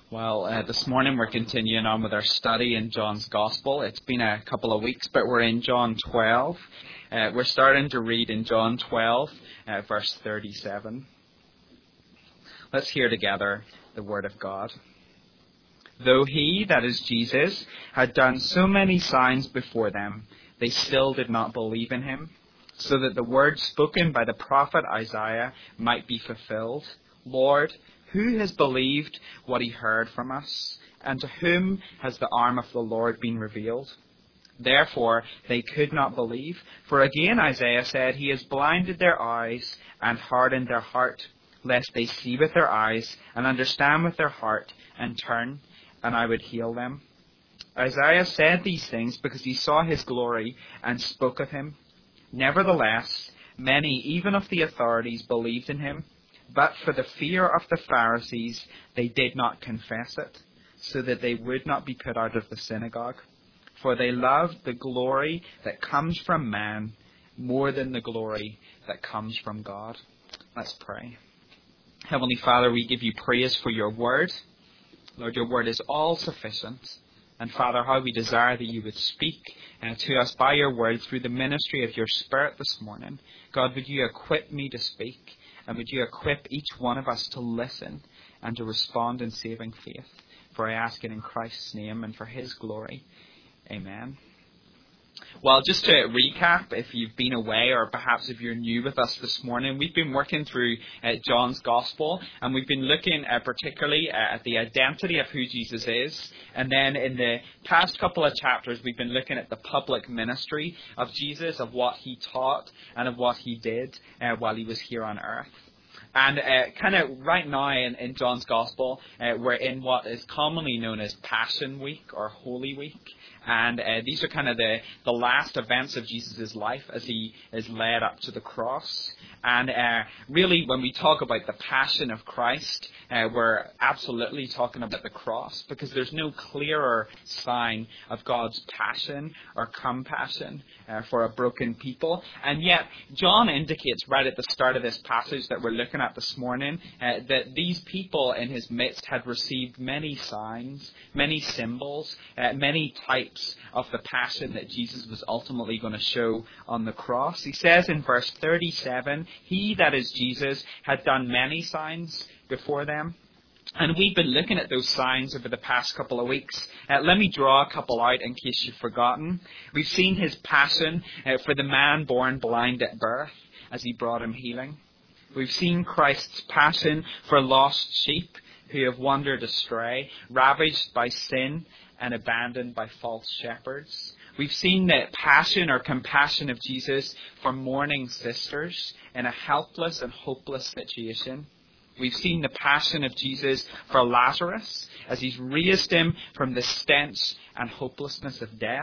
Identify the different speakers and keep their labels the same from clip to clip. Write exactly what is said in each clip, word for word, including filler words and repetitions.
Speaker 1: Well, uh, this morning we're continuing on with our study in John's Gospel. It's been a couple of weeks, but we're in John twelve. Uh, we're starting to read in John twelve, uh, verse thirty-seven. Let's hear together the Word of God. Though he, that is Jesus, had done so many signs before them, they still did not believe in him, so that the word spoken by the prophet Isaiah might be fulfilled. Lord, who has believed what he heard from us? And to whom has the arm of the Lord been revealed? Therefore they could not believe. For again Isaiah said, He has blinded their eyes and hardened their heart, lest they see with their eyes and understand with their heart and turn, and I would heal them. Isaiah said these things because he saw his glory and spoke of him. Nevertheless, many, even of the authorities, believed in him. But for the fear of the Pharisees, they did not confess it, so that they would not be put out of the synagogue. For they loved the glory that comes from man more than the glory that comes from God. Let's pray. Heavenly Father, we give you praise for your word. Lord, your word is all sufficient. And Father, how we desire that you would speak uh, to us by your word through the ministry of your Spirit this morning. God, would you equip me to speak? And would you equip each one of us to listen and to respond in saving faith? For I ask it in Christ's name and for his glory. Amen. Well, just to recap, if you've been away or perhaps if you're new with us this morning, we've been working through uh, John's Gospel, and we've been looking uh, particularly uh, at the identity of who Jesus is. And then in the past couple of chapters, we've been looking at the public ministry of Jesus, of what he taught and of what he did uh, while he was here on earth. And uh, kind of right now in, in John's Gospel, uh, we're in what is commonly known as Passion Week or Holy Week. And uh, these are kind of the, the last events of Jesus' life as he is led up to the cross. And uh, really, when we talk about the passion of Christ, uh, we're absolutely talking about the cross, because there's no clearer sign of God's passion or compassion uh, for a broken people. And yet, John indicates right at the start of this passage that we're looking at this morning uh, that these people in his midst had received many signs, many symbols, uh, many types of the passion that Jesus was ultimately going to show on the cross. He says in verse thirty-seven, he, that is Jesus, had done many signs before them. And we've been looking at those signs over the past couple of weeks. Uh, let me draw a couple out in case you've forgotten. We've seen his passion uh, for the man born blind at birth as he brought him healing. We've seen Christ's passion for lost sheep who have wandered astray, ravaged by sin and abandoned by false shepherds. We've seen the passion or compassion of Jesus for mourning sisters in a helpless and hopeless situation. We've seen the passion of Jesus for Lazarus as he's raised him from the stench and hopelessness of death.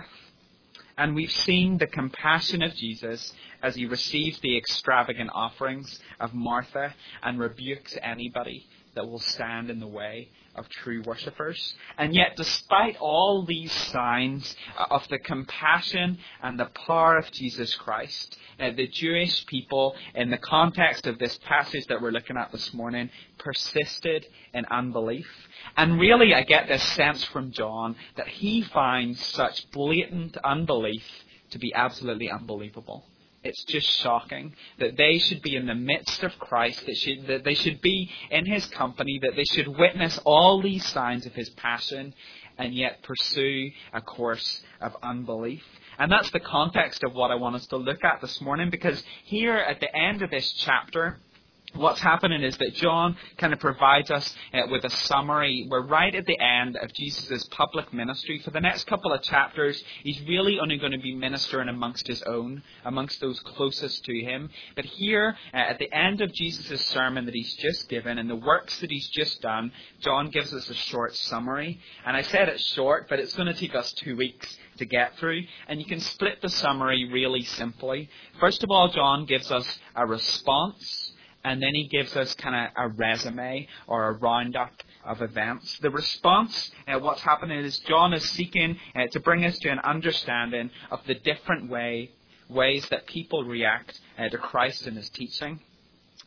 Speaker 1: And we've seen the compassion of Jesus as he receives the extravagant offerings of Martha and rebukes anybody that will stand in the way of true worshippers. And yet, despite all these signs of the compassion and the power of Jesus Christ, uh, the Jewish people, in the context of this passage that we're looking at this morning, persisted in unbelief. And really, I get this sense from John that he finds such blatant unbelief to be absolutely unbelievable. It's just shocking that they should be in the midst of Christ, that, should, that they should be in his company, that they should witness all these signs of his passion and yet pursue a course of unbelief. And that's the context of what I want us to look at this morning, because here at the end of this chapter, what's happening is that John kind of provides us uh, with a summary. We're right at the end of Jesus' public ministry. For the next couple of chapters, he's really only going to be ministering amongst his own, amongst those closest to him. But here, uh, at the end of Jesus' sermon that he's just given and the works that he's just done, John gives us a short summary. And I said it's short, but it's going to take us two weeks to get through. And you can split the summary really simply. First of all, John gives us a response. And then he gives us kind of a resume or a roundup of events. The response, uh, what's happening is John is seeking uh, to bring us to an understanding of the different way, ways that people react uh, to Christ and his teaching.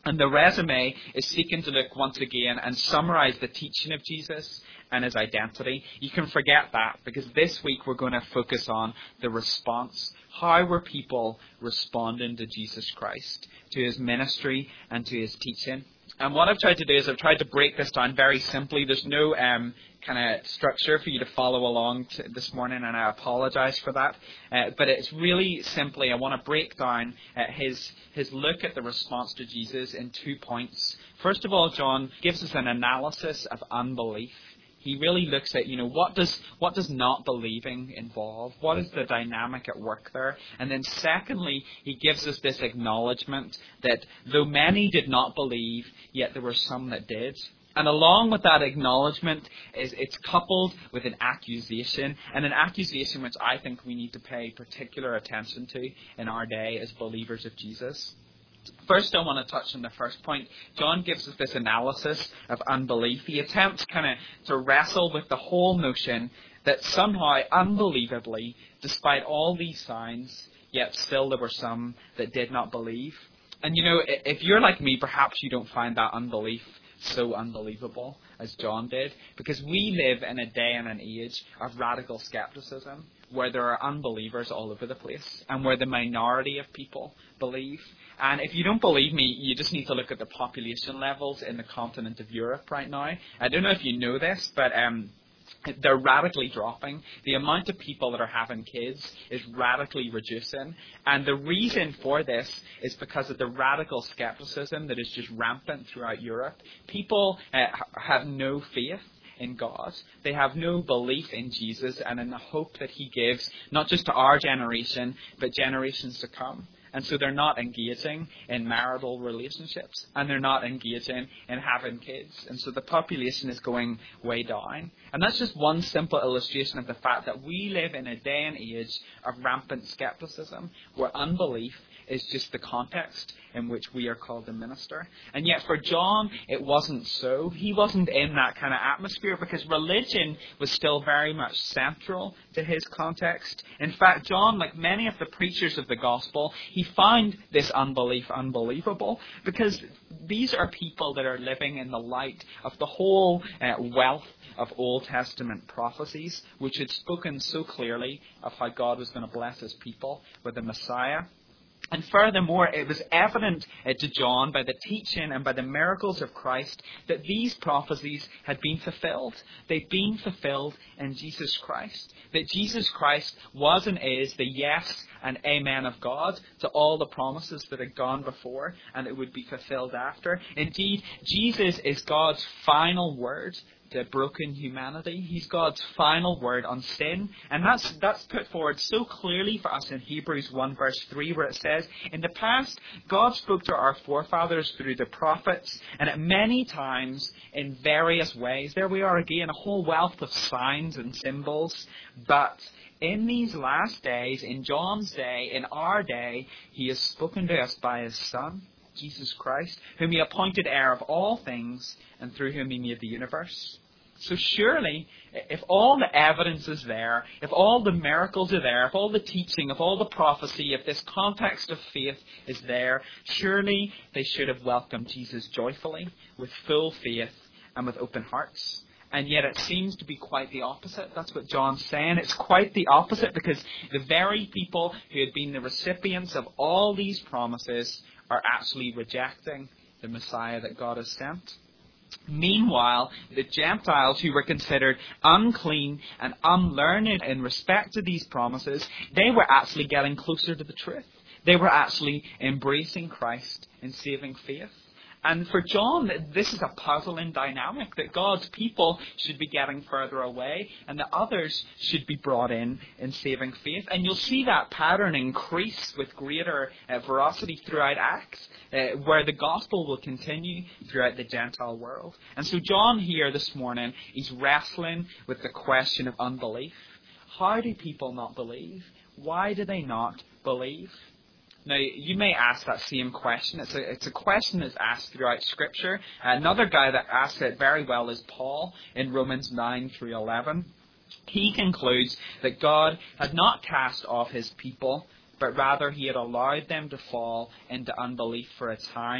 Speaker 1: And the resume is seeking to look once again and summarize the teaching of Jesus and his identity. You can forget that, because this week we're going to focus on the response. How were people responding to Jesus Christ, to his ministry and to his teaching? And what I've tried to do is I've tried to break this down very simply. There's no um, kind of structure for you to follow along to this morning, and I apologize for that. Uh, but it's really simply, I want to break down uh, his his look at the response to Jesus in two points. First of all, John gives us an analysis of unbelief. He really looks at, you know, what does what does not believing involve? What is the dynamic at work there? And then secondly, he gives us this acknowledgement that though many did not believe, yet there were some that did. And along with that acknowledgement, is it's coupled with an accusation, and an accusation which I think we need to pay particular attention to in our day as believers of Jesus. First, I want to touch on the first point. John gives us this analysis of unbelief. He attempts kind of to wrestle with the whole notion that somehow, unbelievably, despite all these signs, yet still there were some that did not believe. And you know, if you're like me, perhaps you don't find that unbelief so unbelievable as John did, because we live in a day and an age of radical skepticism, where there are unbelievers all over the place, and where the minority of people believe. And if you don't believe me, you just need to look at the population levels in the continent of Europe right now. I don't know if you know this, but um, they're radically dropping. The amount of people that are having kids is radically reducing. And the reason for this is because of the radical skepticism that is just rampant throughout Europe. People uh, have no faith in God. They have no belief in Jesus and in the hope that he gives, not just to our generation, but generations to come. And so they're not engaging in marital relationships, and they're not engaging in having kids. And so the population is going way down. And that's just one simple illustration of the fact that we live in a day and age of rampant skepticism, where unbelief is just the context in which we are called to minister. And yet for John, it wasn't so. He wasn't in that kind of atmosphere, because religion was still very much central to his context. In fact, John, like many of the preachers of the gospel, he found this unbelief unbelievable, because these are people that are living in the light of the whole uh, wealth of Old Testament prophecies, which had spoken so clearly of how God was going to bless his people with the Messiah. And furthermore, it was evident uh, to John by the teaching and by the miracles of Christ that these prophecies had been fulfilled. They'd been fulfilled in Jesus Christ. That Jesus Christ was and is the yes and amen of God to all the promises that had gone before, and it would be fulfilled after. Indeed, Jesus is God's final word to broken humanity. He's God's final word on sin. And that's that's put forward so clearly for us in Hebrews one verse three, where it says, in the past, God spoke to our forefathers through the prophets, and at many times in various ways. There we are again, a whole wealth of signs and symbols. But in these last days, in John's day, in our day, he has spoken to us by his Son, Jesus Christ, whom he appointed heir of all things, and through whom he made the universe. So surely, if all the evidence is there, if all the miracles are there, if all the teaching, if all the prophecy, if this context of faith is there, surely they should have welcomed Jesus joyfully, with full faith and with open hearts. And yet it seems to be quite the opposite. That's what John's saying. It's quite the opposite, because the very people who had been the recipients of all these promises are actually rejecting the Messiah that God has sent. Meanwhile, the Gentiles, who were considered unclean and unlearned in respect to these promises, they were actually getting closer to the truth. They were actually embracing Christ in saving faith. And for John, this is a puzzling dynamic, that God's people should be getting further away and that others should be brought in in saving faith. And you'll see that pattern increase with greater uh, veracity throughout Acts, uh, where the gospel will continue throughout the Gentile world. And so John here this morning, he's wrestling with the question of unbelief. How do people not believe? Why do they not believe? Now, you may ask that same question. It's a, it's a question that's asked throughout Scripture. Another guy that asks it very well is Paul in Romans nine through eleven. He concludes that God had not cast off his people, but rather he had allowed them to fall into unbelief for a time,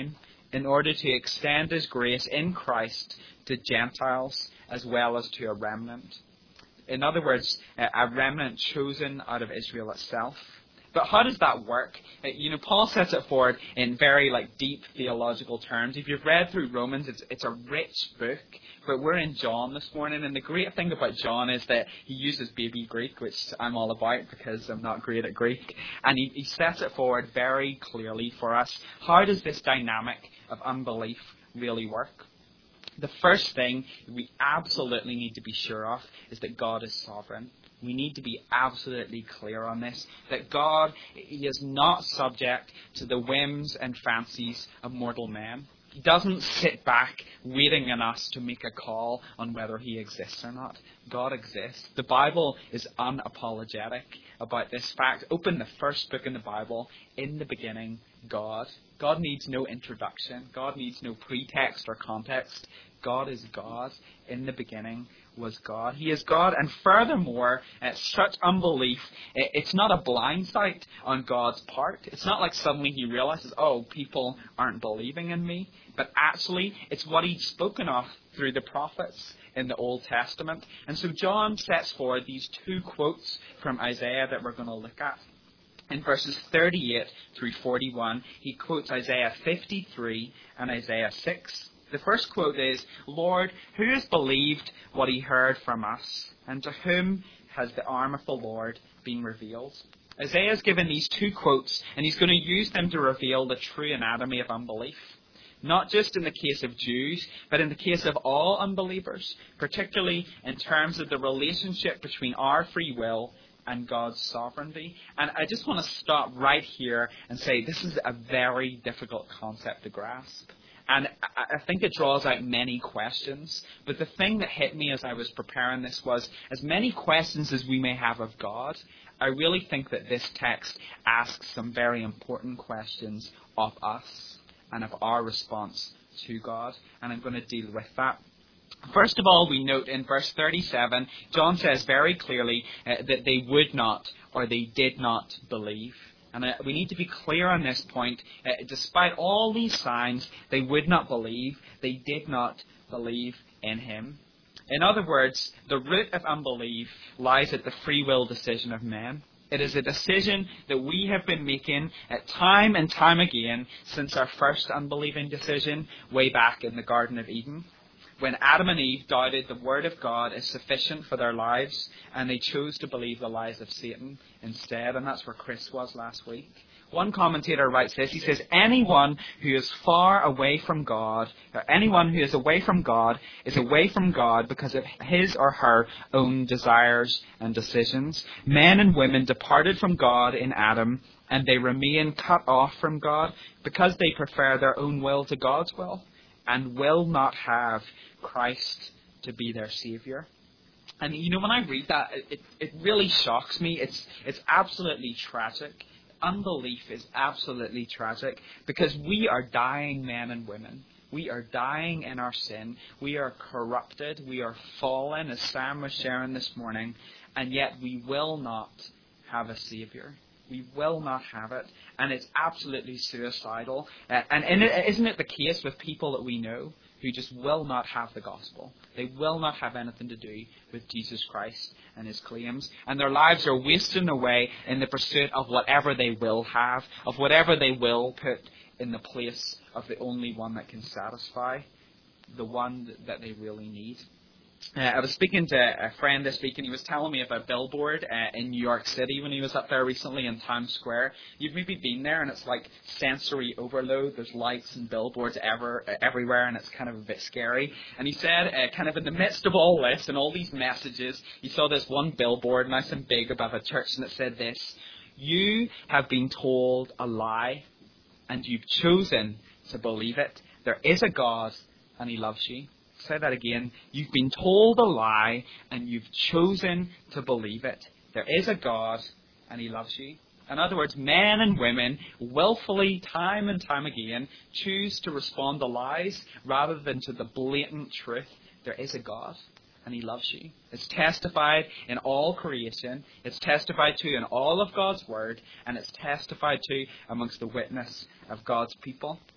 Speaker 1: in order to extend his grace in Christ to Gentiles as well as to a remnant. In other words, a remnant chosen out of Israel itself. But how does that work? You know, Paul sets it forward in very like deep theological terms. If you've read through Romans, it's it's a rich book. But we're in John this morning, and the great thing about John is that he uses baby Greek, which I'm all about because I'm not great at Greek. And he, he sets it forward very clearly for us. How does this dynamic of unbelief really work? The first thing we absolutely need to be sure of is that God is sovereign. We need to be absolutely clear on this, that God he is not subject to the whims and fancies of mortal men. He doesn't sit back waiting on us to make a call on whether he exists or not. God exists. The Bible is unapologetic about this fact. Open the first book in the Bible. In the beginning, God. God needs no introduction. God needs no pretext or context. God is God. In the beginning was God. He is God. And furthermore, uh, such unbelief, it's not a blind sight on God's part. It's not like suddenly he realizes, oh, people aren't believing in me. But actually, it's what he'd spoken of through the prophets in the Old Testament. And so John sets forward these two quotes from Isaiah that we're going to look at. In verses thirty-eight through forty-one, he quotes Isaiah fifty-three and Isaiah six. The first quote is, Lord, who has believed what he heard from us, and to whom has the arm of the Lord been revealed? Isaiah has given these two quotes, and he's going to use them to reveal the true anatomy of unbelief. Not just in the case of Jews, but in the case of all unbelievers, particularly in terms of the relationship between our free will and God's sovereignty. And I just want to stop right here and say this is a very difficult concept to grasp. And I think it draws out many questions. But the thing that hit me as I was preparing this was, as many questions as we may have of God, I really think that this text asks some very important questions of us and of our response to God. And I'm going to deal with that. First of all, we note in verse thirty-seven, John says very clearly uh, that they would not or they did not believe. And uh, we need to be clear on this point. Uh, despite all these signs, they would not believe. They did not believe in him. In other words, the root of unbelief lies at the free will decision of men. It is a decision that we have been making at time and time again since our first unbelieving decision way back in the Garden of Eden, when Adam and Eve doubted the word of God is sufficient for their lives, and they chose to believe the lies of Satan instead. And that's where Chris was last week. One commentator writes this. He says, anyone who is far away from God, or anyone who is away from God, is away from God because of his or her own desires and decisions. Men and women departed from God in Adam, and they remain cut off from God because they prefer their own will to God's will, and will not have Christ to be their Saviour. And you know, when I read that, it, it really shocks me. It's it's absolutely tragic. Unbelief is absolutely tragic because we are dying men and women. We are dying in our sin. We are corrupted. We are fallen, as Sam was sharing this morning, and yet we will not have a Saviour. We will not have it, and it's absolutely suicidal. Uh, and and it, isn't it the case with people that we know who just will not have the gospel? They will not have anything to do with Jesus Christ and his claims, and their lives are wasting away in the pursuit of whatever they will have, of whatever they will put in the place of the only one that can satisfy, the one that, that they really need. Uh, I was speaking to a friend this week, and he was telling me about a billboard uh, in New York City when he was up there recently in Times Square. You've maybe been there, and it's like sensory overload. There's lights and billboards ever, uh, everywhere, and it's kind of a bit scary. And he said, uh, kind of in the midst of all this and all these messages, he saw this one billboard, nice and big, above a church, and it said this: "You have been told a lie, and you've chosen to believe it. There is a God, and he loves you." Say that again. You've been told a lie, and you've chosen to believe it. There is a God, and he loves you. In other words, men and women willfully, time and time again, choose to respond to lies rather than to the blatant truth. There is a God, and he loves you. It's testified in all creation. It's testified to in all of God's word, and it's testified to amongst the witness of God's people.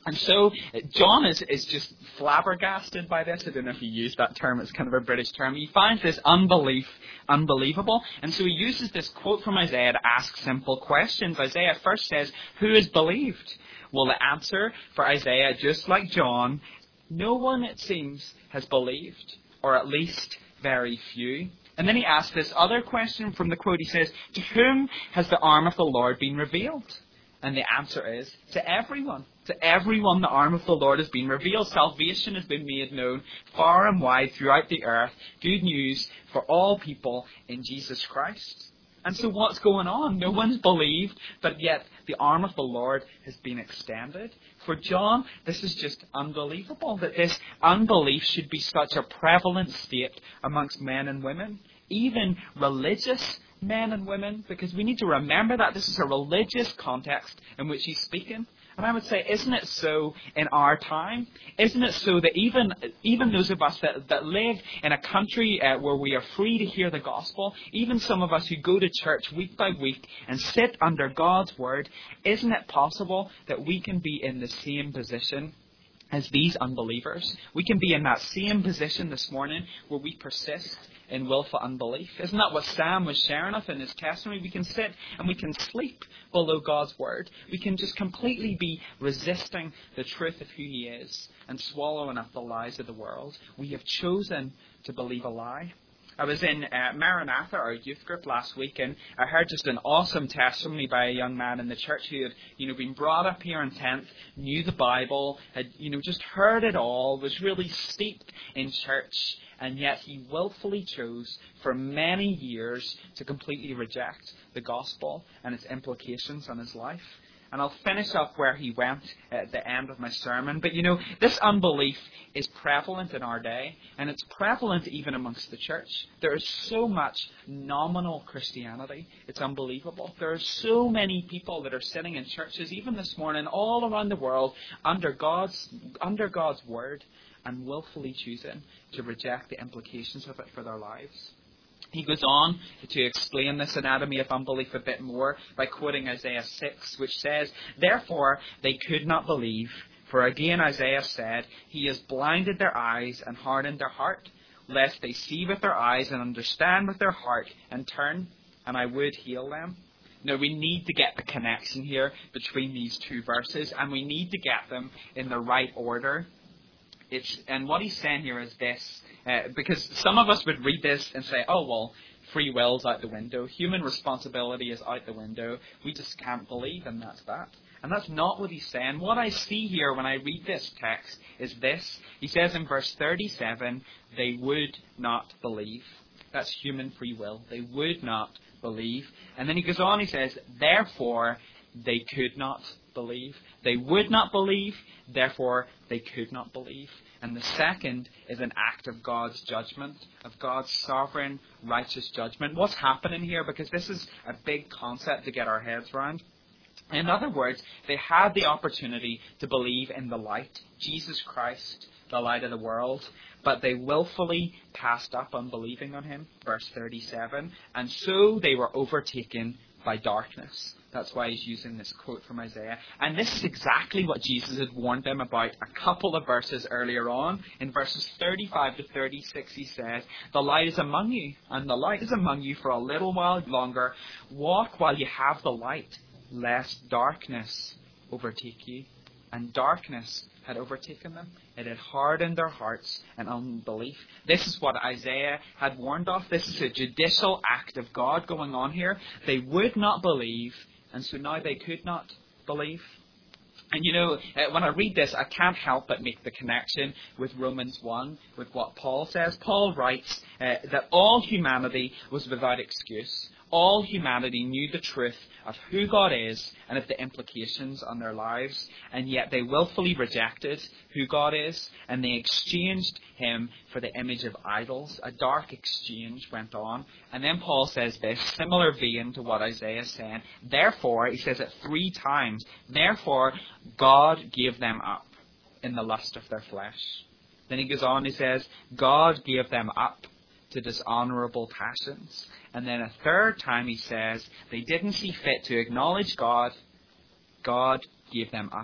Speaker 1: And so John is, is just flabbergasted by this. I don't know if he used that term. It's kind of a British term. He finds this unbelief unbelievable. And so he uses this quote from Isaiah to ask simple questions. Isaiah first says, who has believed? Well, the answer for Isaiah, just like John, no one, it seems, has believed, or at least very few. And then he asks this other question from the quote. He says, to whom has the arm of the Lord been revealed? And the answer is, to everyone. To everyone the arm of the Lord has been revealed. Salvation has been made known far and wide throughout the earth. Good news for all people in Jesus Christ. And so what's going on? No one's believed, but yet the arm of the Lord has been extended. For John, this is just unbelievable, that this unbelief should be such a prevalent state amongst men and women, even religious men and women, because we need to remember that this is a religious context in which he's speaking. And I would say, isn't it so in our time? Isn't it so that even even those of us that, that live in a country uh, where we are free to hear the gospel, even some of us who go to church week by week and sit under God's word, isn't it possible that we can be in the same position as these unbelievers? We can be in that same position this morning where we persist in willful unbelief. Isn't that what Sam was sharing of in his testimony? We can sit and we can sleep below God's word. We can just completely be resisting the truth of who he is and swallowing up the lies of the world. We have chosen to believe a lie. I was in uh, Maranatha, our youth group, last week, and I heard just an awesome testimony by a young man in the church who had, you know, been brought up here in tenth, knew the Bible, had, you know, just heard it all, was really steeped in church, and yet he willfully chose for many years to completely reject the gospel and its implications on his life. And I'll finish up where he went at the end of my sermon. But, you know, this unbelief is prevalent in our day, and it's prevalent even amongst the church. There is so much nominal Christianity. It's unbelievable. There are so many people that are sitting in churches, even this morning, all around the world, under God's, under God's word, and willfully choosing to reject the implications of it for their lives. He goes on to explain this anatomy of unbelief a bit more by quoting Isaiah six, which says, therefore they could not believe, for again Isaiah said, he has blinded their eyes and hardened their heart, lest they see with their eyes and understand with their heart and turn, and I would heal them. Now, we need to get the connection here between these two verses, and we need to get them in the right order. It's, and what he's saying here is this, uh, because some of us would read this and say, oh, well, free will's out the window, human responsibility is out the window, we just can't believe, and that's that. And that's not what he's saying. What I see here when I read this text is this. He says in verse thirty-seven, they would not believe. That's human free will. They would not believe. And then he goes on, he says, therefore, they could not believe. They would not believe, therefore they could not believe. And the second is an act of God's judgment, of God's sovereign, righteous judgment. What's happening here? Because this is a big concept to get our heads around. In other words, they had the opportunity to believe in the light, Jesus Christ, the light of the world, but they willfully passed up on believing on him, verse thirty-seven, and so they were overtaken by darkness. That's why he's using this quote from Isaiah. And this is exactly what Jesus had warned them about a couple of verses earlier on. In verses thirty-five to thirty-six, he says, the light is among you, and the light is among you for a little while longer. Walk while you have the light, lest darkness overtake you. And darkness had overtaken them. It had hardened their hearts and unbelief. This is what Isaiah had warned of. This is a judicial act of God going on here. They would not believe, and so now they could not believe. And you know, when I read this, I can't help but make the connection with Romans one, with what Paul says. Paul writes uh, that all humanity was without excuse. All humanity knew the truth of who God is and of the implications on their lives, and yet they willfully rejected who God is, and they exchanged him for the image of idols. A dark exchange went on. And then Paul says this, similar vein to what Isaiah said. Therefore, he says it three times, therefore God gave them up in the lust of their flesh. Then he goes on, he says, God gave them up to dishonorable passions. And then a third time he says, they didn't see fit to acknowledge God. God gave them up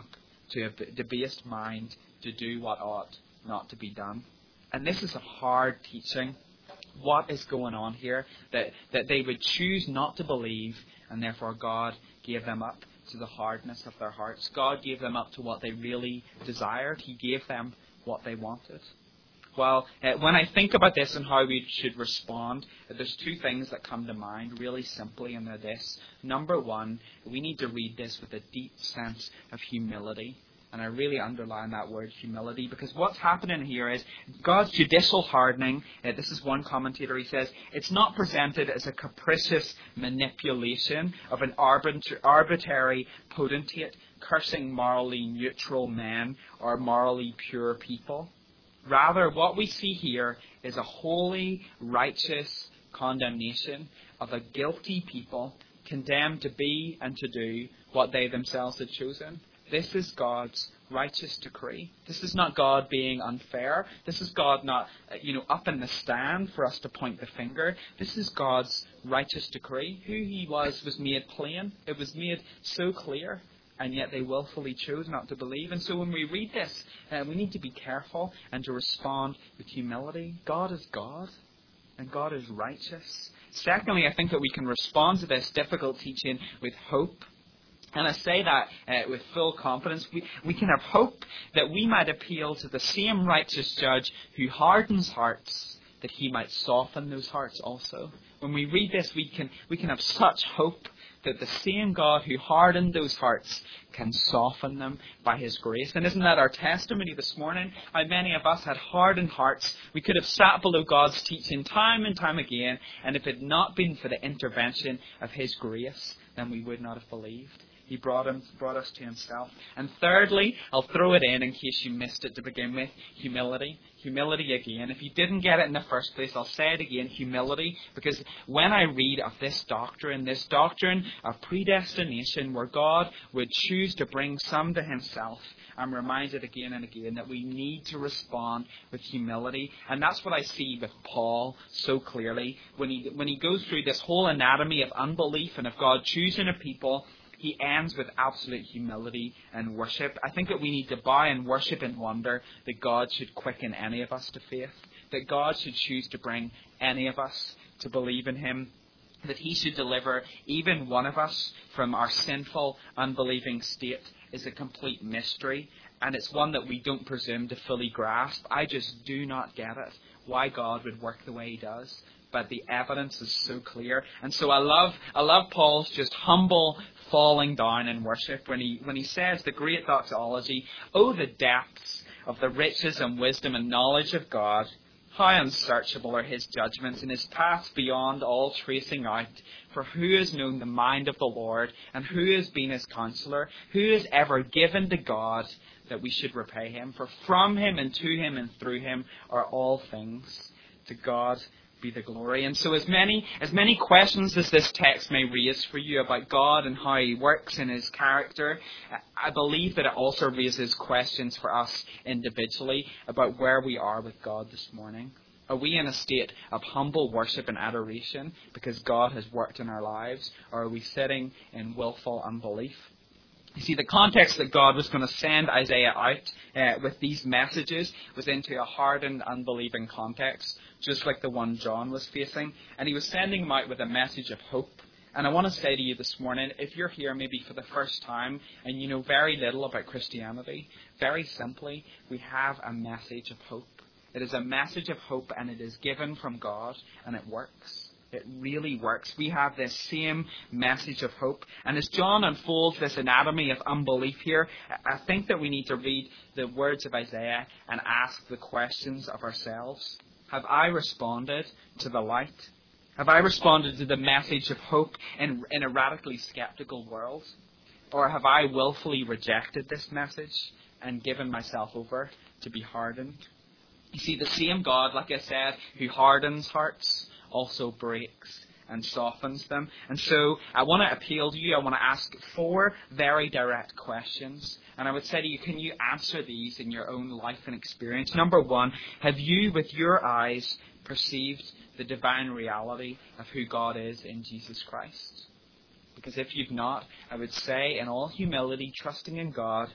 Speaker 1: to a debased mind to do what ought not to be done. And this is a hard teaching. What is going on here? That, that they would choose not to believe, and therefore God gave them up to the hardness of their hearts. God gave them up to what they really desired. He gave them what they wanted. Well, uh, when I think about this and how we should respond, uh, there's two things that come to mind really simply, and they're this. Number one, we need to read this with a deep sense of humility. And I really underline that word humility, because what's happening here is God's judicial hardening. Uh, this is one commentator, he says, it's not presented as a capricious manipulation of an arbit- arbitrary potentate cursing morally neutral men or morally pure people. Rather, what we see here is a holy, righteous condemnation of a guilty people condemned to be and to do what they themselves had chosen. This is God's righteous decree. This is not God being unfair. This is God not, you know, up in the stand for us to point the finger. This is God's righteous decree. Who He was was made plain. It was made so clear. And yet they willfully chose not to believe. And so when we read this, uh, we need to be careful and to respond with humility. God is God, and God is righteous. Secondly, I think that we can respond to this difficult teaching with hope. And I say that uh, with full confidence. We, we can have hope that we might appeal to the same righteous judge who hardens hearts, that He might soften those hearts also. When we read this, we can we can have such hope that the same God who hardened those hearts can soften them by His grace. And isn't that our testimony this morning? How many of us had hardened hearts. We could have sat below God's teaching time and time again, and if it had not been for the intervention of His grace, then we would not have believed. He brought him, brought us to Himself. And thirdly, I'll throw it in in case you missed it to begin with, humility. Humility again. If you didn't get it in the first place, I'll say it again, humility. Because when I read of this doctrine, this doctrine of predestination, where God would choose to bring some to Himself, I'm reminded again and again that we need to respond with humility. And that's what I see with Paul so clearly. When he, when he goes through this whole anatomy of unbelief and of God choosing a people, he ends with absolute humility and worship. I think that we need to bow and worship and wonder that God should quicken any of us to faith, that God should choose to bring any of us to believe in Him, that He should deliver even one of us from our sinful, unbelieving state is a complete mystery, and it's one that we don't presume to fully grasp. I just do not get it, why God would work the way He does. But the evidence is so clear. And so I love I love Paul's just humble falling down in worship when he when he says the great doxology, oh, the depths of the riches and wisdom and knowledge of God. How unsearchable are His judgments and His paths beyond all tracing out. For who has known the mind of the Lord, and who has been His counselor? Who has ever given to God that we should repay Him? For from Him and to Him and through Him are all things. To God be the glory. And so as many as many questions as this text may raise for you about God and how He works in His character, I believe that it also raises questions for us individually about where we are with God this morning. Are we in a state of humble worship and adoration because God has worked in our lives, or are we sitting in willful unbelief? You see, the context that God was going to send Isaiah out uh, with these messages was into a hardened, unbelieving context, just like the one John was facing. And He was sending them out with a message of hope. And I want to say to you this morning, if you're here maybe for the first time and you know very little about Christianity, very simply, we have a message of hope. It is a message of hope, and it is given from God, and it works. It really works. We have this same message of hope. And as John unfolds this anatomy of unbelief here, I think that we need to read the words of Isaiah and ask the questions of ourselves. Have I responded to the light? Have I responded to the message of hope in, in a radically skeptical world? Or have I willfully rejected this message and given myself over to be hardened? You see, the same God, like I said, who hardens hearts, also breaks and softens them. And so I want to appeal to you. I want to ask four very direct questions. And I would say to you, can you answer these in your own life and experience? Number one, have you with your eyes perceived the divine reality of who God is in Jesus Christ? Because if you've not, I would say in all humility, trusting in God,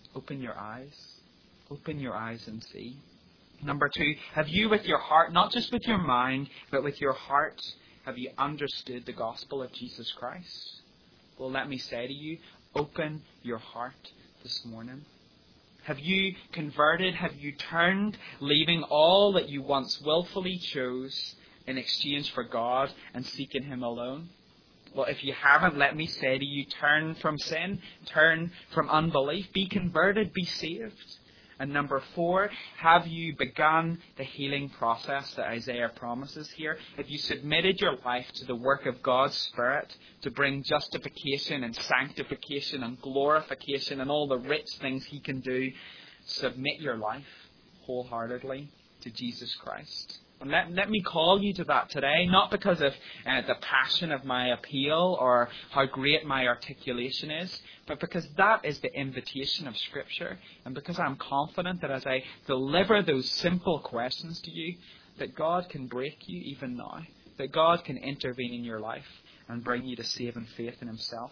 Speaker 1: Open your eyes. Open your eyes and see. Number two, have you with your heart, not just with your mind, but with your heart, have you understood the gospel of Jesus Christ? Well, let me say to you, open your heart this morning. Have you converted? Have you turned, leaving all that you once willfully chose in exchange for God and seeking Him alone? Well, if you haven't, let me say to you, turn from sin, turn from unbelief, be converted, be saved. And number four, have you begun the healing process that Isaiah promises here? Have you submitted your life to the work of God's Spirit to bring justification and sanctification and glorification and all the rich things He can do? Submit your life wholeheartedly to Jesus Christ. And let, let me call you to that today, not because of uh, the passion of my appeal or how great my articulation is, but because that is the invitation of Scripture, and because I'm confident that as I deliver those simple questions to you, that God can break you even now, that God can intervene in your life and bring you to saving faith in Himself.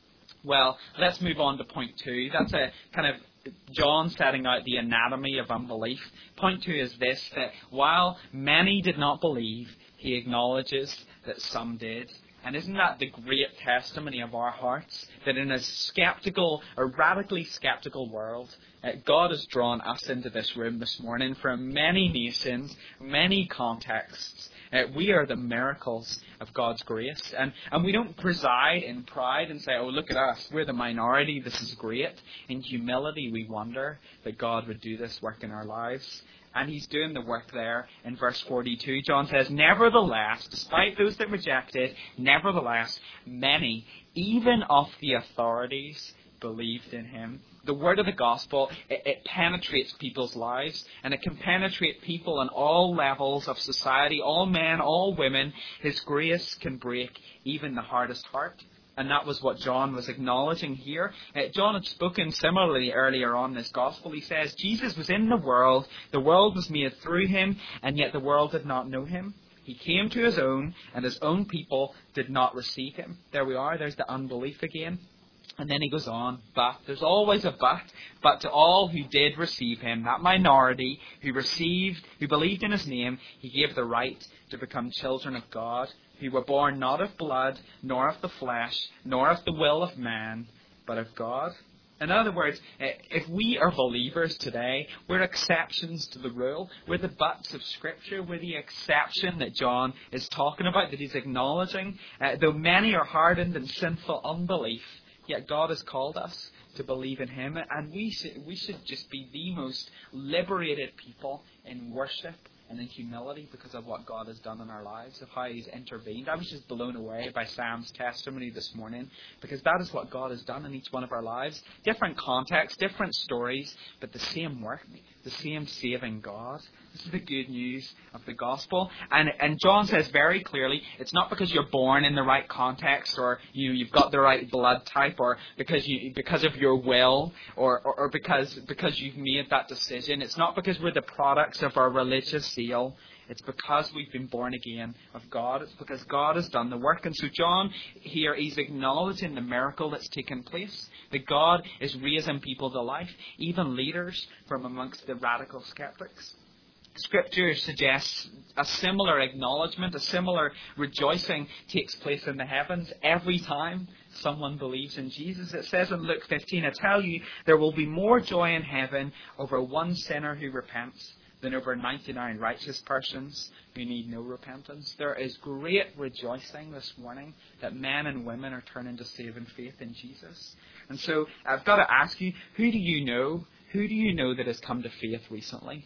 Speaker 1: Well, let's move on to point two. That's a kind of John setting out the anatomy of unbelief. Point two is this, that while many did not believe, he acknowledges that some did. And isn't that the great testimony of our hearts? That in a skeptical, a radically skeptical world, uh, God has drawn us into this room this morning from many nations, many contexts. Uh, we are the miracles of God's grace. And, and we don't preside in pride and say, oh, look at us, we're the minority, this is great. In humility, we wonder that God would do this work in our lives. And He's doing the work there in verse forty-two. John says, nevertheless, despite those that rejected, nevertheless, many, even of the authorities, believed in Him. The word of the gospel, it, it penetrates people's lives, and it can penetrate people on all levels of society, all men, all women. His grace can break even the hardest heart. And that was what John was acknowledging here. Uh, John had spoken similarly earlier on in this gospel. He says, Jesus was in the world, the world was made through Him, and yet the world did not know Him. He came to His own, and His own people did not receive Him. There we are, there's the unbelief again. And then he goes on, but, there's always a but, but to all who did receive Him, that minority who received, who believed in His name, He gave the right to become children of God, who were born not of blood, nor of the flesh, nor of the will of man, but of God. In other words, if we are believers today, we're exceptions to the rule. We're the buts of Scripture. We're the exception that John is talking about, that he's acknowledging. Uh, though many are hardened in sinful unbelief, yet God has called us to believe in Him. And we should, we should just be the most liberated people in worship and in humility because of what God has done in our lives, of how He's intervened. I was just blown away by Sam's testimony this morning, because that is what God has done in each one of our lives. Different contexts, different stories, but the same work, the same saving God. This is the good news of the gospel. And and John says very clearly, it's not because you're born in the right context, or you, you've got the right blood type, or because you because of your will, or, or, or because because you've made that decision. It's not because we're the products of our religious zeal. It's because we've been born again of God. It's because God has done the work. And so John here, he's acknowledging the miracle that's taken place, that God is raising people to life, even leaders from amongst the radical skeptics. Scripture suggests a similar acknowledgement, a similar rejoicing takes place in the heavens every time someone believes in Jesus. It says in Luke fifteen, I tell you, there will be more joy in heaven over one sinner who repents than over ninety-nine righteous persons who need no repentance. There is great rejoicing this morning that men and women are turning to saving faith in Jesus. And so I've got to ask you, who do you know? Who do you know that has come to faith recently?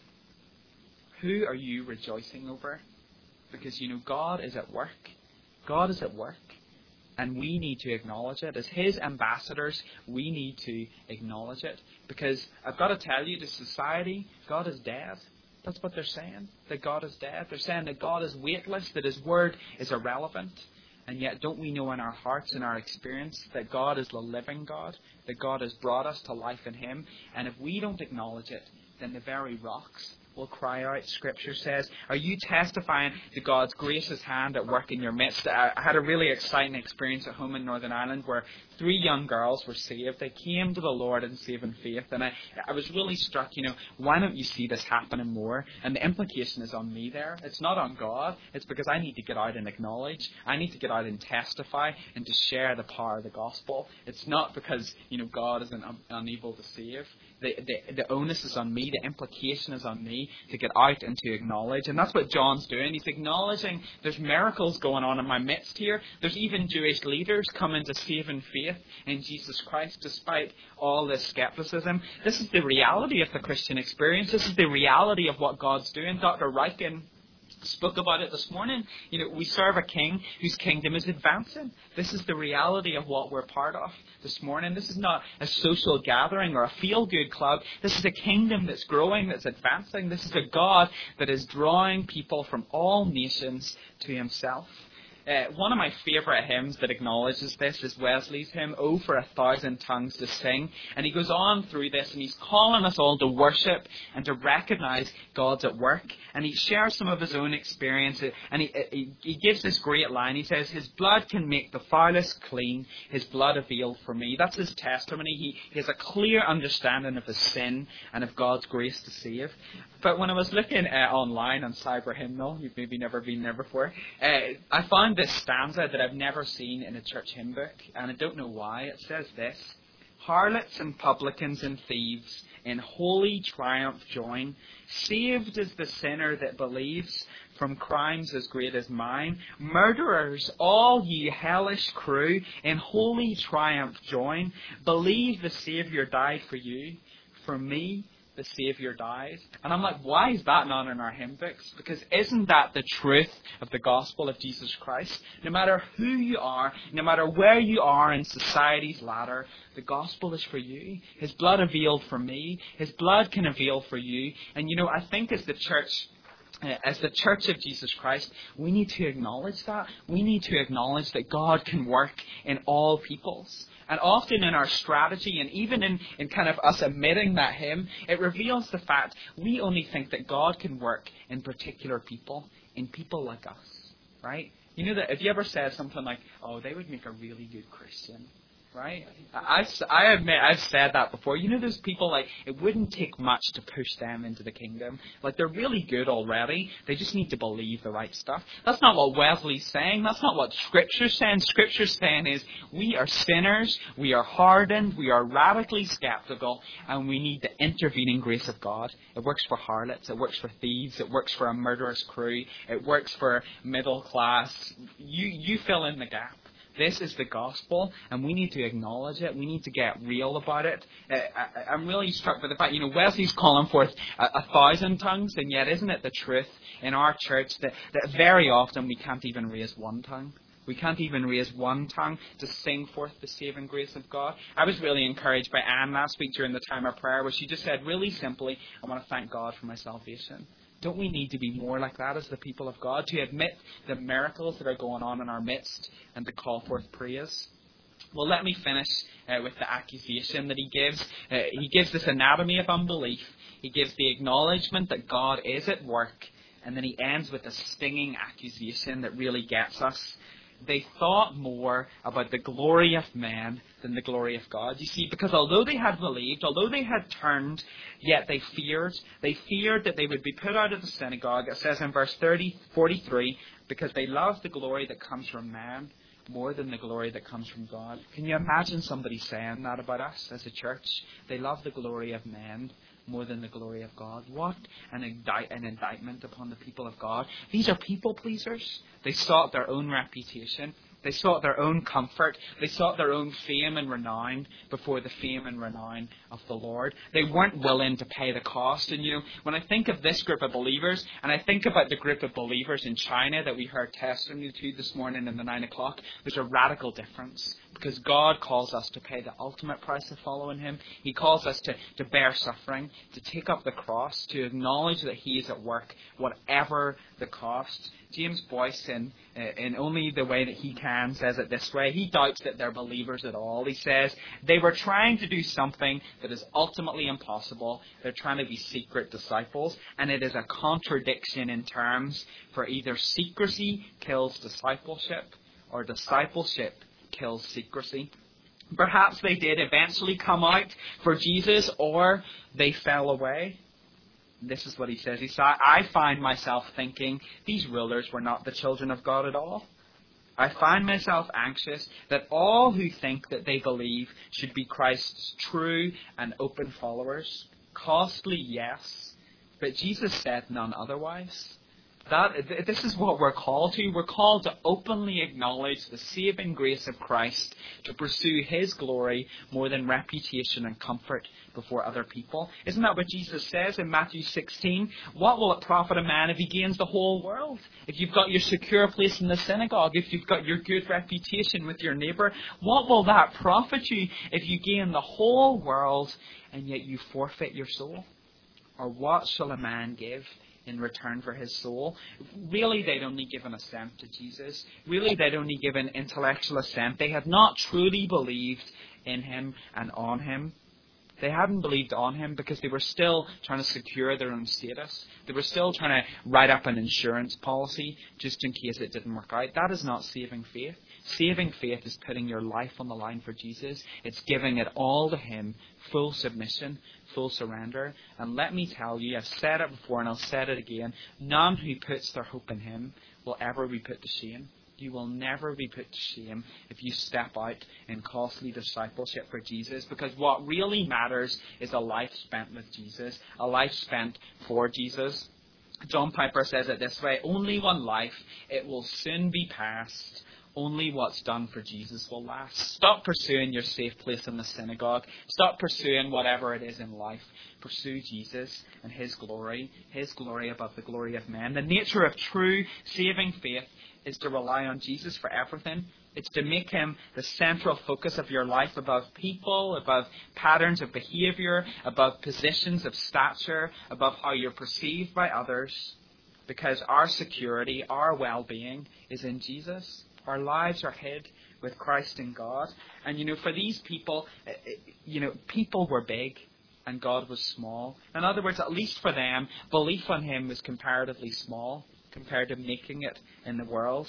Speaker 1: Who are you rejoicing over? Because, you know, God is at work. God is at work. And we need to acknowledge it. As His ambassadors, we need to acknowledge it. Because I've got to tell you, to society, God is dead. That's what they're saying, that God is dead. They're saying that God is weightless, that His word is irrelevant. And yet, don't we know in our hearts and our experience that God is the living God, that God has brought us to life in Him? And if we don't acknowledge it, then the very rocks will cry out, Scripture says? Are you testifying to God's gracious hand at work in your midst? I had a really exciting experience at home in Northern Ireland where three young girls were saved. They came to the Lord in saving faith. And I, I was really struck, you know, why don't you see this happening more? And the implication is on me there. It's not on God. It's because I need to get out and acknowledge. I need to get out and testify and to share the power of the gospel. It's not because, you know, God is un- unable to save. The, the, the onus is on me. The implication is on me to get out and to acknowledge. And that's what John's doing. He's acknowledging there's miracles going on in my midst here. There's even Jewish leaders coming to saving faith in Jesus Christ despite all this skepticism. This is the reality of the Christian experience. This is the reality of what God's doing. Doctor Ryken spoke about it this morning. You know, we serve a king whose kingdom is advancing. This is the reality of what we're part of this morning. This is not a social gathering or a feel-good club. This is a kingdom that's growing, that's advancing. This is a God that is drawing people from all nations to himself. Uh, one of my favourite hymns that acknowledges this is Wesley's hymn, Oh, for a Thousand Tongues to Sing. And he goes on through this and he's calling us all to worship and to recognise God's at work. And he shares some of his own experience. And he, he, he gives this great line. He says, his blood can make the foulest clean. His blood availed for me. That's his testimony. He, he has a clear understanding of his sin and of God's grace to save. But when I was looking uh, online on Cyber Hymnal, you've maybe never been there before, uh, I found this stanza that I've never seen in a church hymn book, and I don't know why. It says this: harlots and publicans and thieves in holy triumph join. Saved is the sinner that believes from crimes as great as mine. Murderers, all ye hellish crew, in holy triumph join. Believe the Saviour died for you, for me the Saviour died. And I'm like, why is that not in our hymn books? Because isn't that the truth of the gospel of Jesus Christ? No matter who you are, no matter where you are in society's ladder, the gospel is for you. His blood availed for me. His blood can avail for you. And you know, I think as the church As the Church of Jesus Christ, we need to acknowledge that. We need to acknowledge that God can work in all peoples. And often in our strategy, and even in, in kind of us admitting that hymn, it reveals the fact we only think that God can work in particular people, in people like us, right? You know that if you ever said something like, oh, they would make a really good Christian, right? I've, I admit I've said that before. You know those people, like, it wouldn't take much to push them into the kingdom. Like, they're really good already. They just need to believe the right stuff. That's not what Wesley's saying. That's not what Scripture's saying. Scripture's saying is we are sinners, we are hardened, we are radically skeptical, and we need the intervening grace of God. It works for harlots, it works for thieves, it works for a murderous crew, it works for middle class. You, you fill in the gap. This is the gospel, and we need to acknowledge it. We need to get real about it. Uh, I, I'm really struck by the fact, you know, Wesley's calling forth a, a thousand tongues, and yet isn't it the truth in our church that, that very often we can't even raise one tongue? We can't even raise one tongue to sing forth the saving grace of God. I was really encouraged by Anne last week during the time of prayer, where she just said really simply, I want to thank God for my salvation. Don't we need to be more like that as the people of God, to admit the miracles that are going on in our midst and to call forth praise? Well, let me finish uh, with the accusation that he gives. Uh, he gives this anatomy of unbelief. He gives the acknowledgement that God is at work, and then he ends with a stinging accusation that really gets us. They thought more about the glory of men than the glory of God. You see, because although they had believed, although they had turned, yet they feared. They feared that they would be put out of the synagogue. It says in verse thirty, forty-three, because they loved the glory that comes from man more than the glory that comes from God. Can you imagine somebody saying that about us as a church? They love the glory of men more than the glory of God. What an, indict, an indictment upon the people of God. These are people pleasers. They sought their own reputation. They sought their own comfort. They sought their own fame and renown before the fame and renown of the Lord. They weren't willing to pay the cost. And you know, when I think of this group of believers, and I think about the group of believers in China that we heard testimony to this morning in the nine o'clock, there's a radical difference Because God calls us to pay the ultimate price of following him. He calls us to, to bear suffering, to take up the cross, to acknowledge that he is at work, whatever the cost. James Boyce, in, in only the way that he can, says it this way. He doubts that they're believers at all. He says, they were trying to do something that is ultimately impossible. They're trying to be secret disciples, and it is a contradiction in terms, for either secrecy kills discipleship, or discipleship kills secrecy. Perhaps they did eventually come out for Jesus, or they fell away. This is what he says. He said, I find myself thinking these rulers were not the children of God at all. I find myself anxious that all who think that they believe should be Christ's true and open followers. Costly, yes, but Jesus said none otherwise. That, this is what we're called to. We're called to openly acknowledge the saving grace of Christ, to pursue his glory more than reputation and comfort before other people. Isn't that what Jesus says in Matthew sixteen? What will it profit a man if he gains the whole world? If you've got your secure place in the synagogue, if you've got your good reputation with your neighbour, what will that profit you if you gain the whole world and yet you forfeit your soul? Or what shall a man give in return for his soul? Really, they'd only given assent to Jesus. Really, they'd only given intellectual assent. They had not truly believed in him and on him. They hadn't believed on him because they were still trying to secure their own status. They were still trying to write up an insurance policy just in case it didn't work out. That is not saving faith. Saving faith is putting your life on the line for Jesus. It's giving it all to him, full submission, full surrender. And let me tell you, I've said it before and I'll say it again, none who puts their hope in him will ever be put to shame. You will never be put to shame if you step out in costly discipleship for Jesus, because what really matters is a life spent with Jesus, a life spent for Jesus. John Piper says it this way, only one life, it will soon be past. Only what's done for Jesus will last. Stop pursuing your safe place in the synagogue. Stop pursuing whatever it is in life. Pursue Jesus and his glory, his glory above the glory of men. The nature of true saving faith is to rely on Jesus for everything. It's to make him the central focus of your life above people, above patterns of behaviour, above positions of stature, above how you're perceived by others. Because our security, our well-being is in Jesus. Our lives are hid with Christ in God. And, you know, for these people, you know, people were big and God was small. In other words, at least for them, belief on him was comparatively small compared to making it in the world.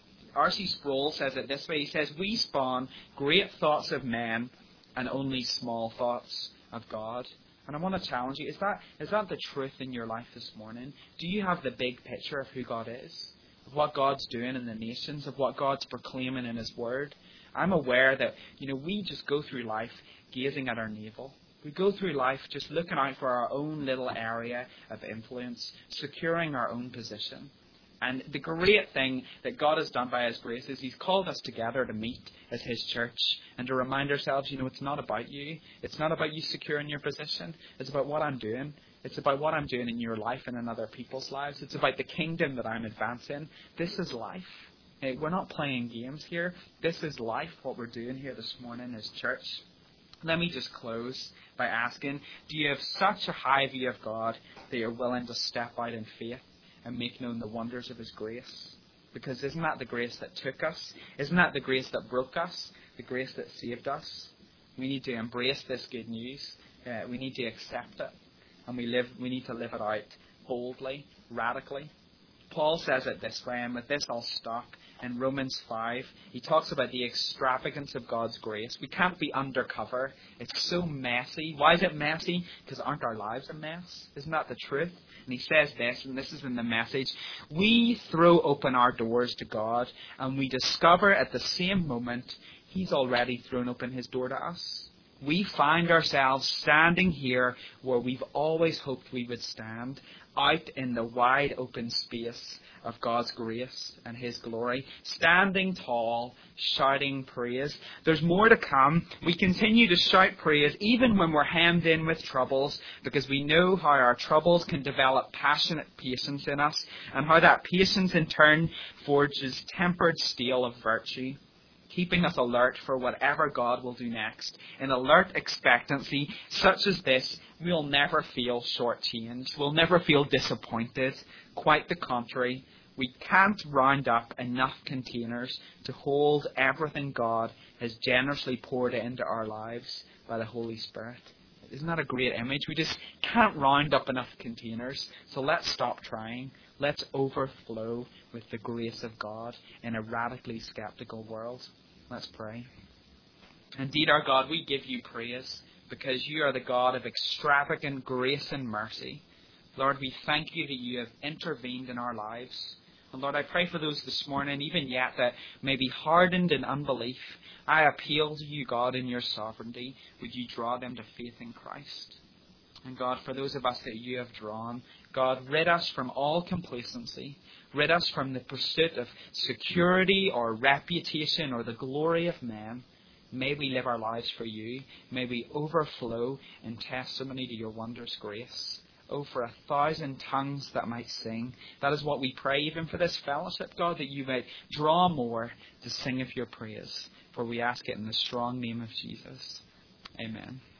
Speaker 1: R C Sproul says it this way. He says, we spawn great thoughts of men and only small thoughts of God. And I want to challenge you, is that is that the truth in your life this morning? Do you have the big picture of who God is? Of what God's doing in the nations? Of what God's proclaiming in his word? I'm aware that, you know, we just go through life gazing at our navel. We go through life just looking out for our own little area of influence, securing our own position. And the great thing that God has done by his grace is he's called us together to meet as his church and to remind ourselves, you know, it's not about you. It's not about you securing your position. It's about what I'm doing. It's about what I'm doing in your life and in other people's lives. It's about the kingdom that I'm advancing. This is life. Hey, we're not playing games here. This is life, what we're doing here this morning as church. Let me just close by asking, do you have such a high view of God that you're willing to step out in faith and make known the wonders of his grace? Because isn't that the grace that took us? Isn't that the grace that broke us? The grace that saved us? We need to embrace this good news. Uh, we need to accept it. And we live. We need to live it out boldly, radically. Paul says it this way, and with this I'll stop. In Romans five, he talks about the extravagance of God's grace. We can't be undercover. It's so messy. Why is it messy? Because aren't our lives a mess? Isn't that the truth? And he says this, and this is in the message. We throw open our doors to God, and we discover at the same moment he's already thrown open his door to us. We find ourselves standing here where we've always hoped we would stand, out in the wide open space of God's grace and his glory, standing tall, shouting praise. There's more to come. We continue to shout praise even when we're hemmed in with troubles, because we know how our troubles can develop passionate patience in us, and how that patience in turn forges tempered steel of virtue. keeping us alert for whatever God will do next. In alert expectancy, such as this, we'll never feel shortchanged. We'll never feel disappointed. Quite the contrary. We can't round up enough containers to hold everything God has generously poured into our lives by the Holy Spirit. Isn't that a great image? We just can't round up enough containers. So let's stop trying. Let's overflow with the grace of God in a radically skeptical world. Let's pray. Indeed, our God, we give you praise because you are the God of extravagant grace and mercy. Lord, we thank you that you have intervened in our lives. And Lord, I pray for those this morning, even yet, that may be hardened in unbelief. I appeal to you, God, in your sovereignty. Would you draw them to faith in Christ? And God, for those of us that you have drawn, God, rid us from all complacency. Rid us from the pursuit of security or reputation or the glory of men. May we live our lives for you. May we overflow in testimony to your wondrous grace. Oh, for a thousand tongues that might sing. That is what we pray even for this fellowship, God, that you might draw more to sing of your praise. For we ask it in the strong name of Jesus. Amen.